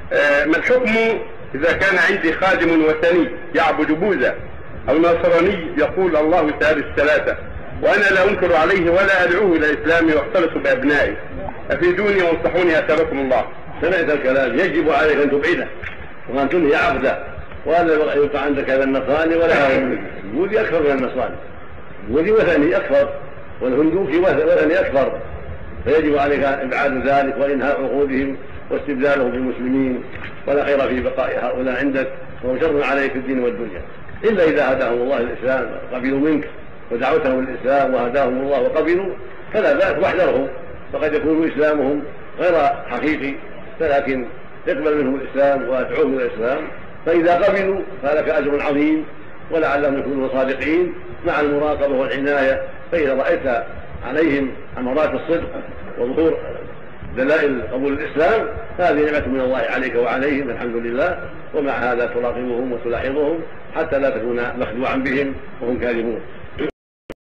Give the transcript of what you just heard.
ما الحكم إذا كان عندي خادم وثني يعبد بوذا أو نصراني يقول الله ثالث ثلاثة، وأنا لا أنكر عليه ولا أدعوه إلى الإسلام واختلط بأبنائي، أفيدوني وانصحوني أثابكم الله. سمعت الكلام، يجب عليك أن تبعده وأن تنهي عبده، وألا يبقى عندك هذا النصراني ولا هذا البوذي أكثر من النصراني، البوذي وثني أكثر والهندوكي وثني أكثر، فيجب عليك إبعاد ذلك وإنهاء عقودهم واستبدالهم بالمسلمين، ولا خير في بقاء هؤلاء عندك، وهم شر عليك في الدين والدنيا، إلا إذا هداهم الله الإسلام قبلوا منك ودعوتهم الإسلام وهداهم الله وقبلوا فلا بأس، واحذرهم، فقد يكون إسلامهم غير حقيقي، فلكن يقبل منهم الإسلام وادعوهم إلى الإسلام، فإذا قبلوا فلك أجر عظيم ولعلهم يكونوا صادقين مع المراقبة والعناية. فإذا رأيت عليهم أمارات الصدق وظهور دلائل قبول الإسلام فهذه نعمة من الله عليك وعليهم الحمد لله، ومع هذا تراقبهم وتلاحظهم حتى لا تكون مخدوعا بهم وهم كاذبون.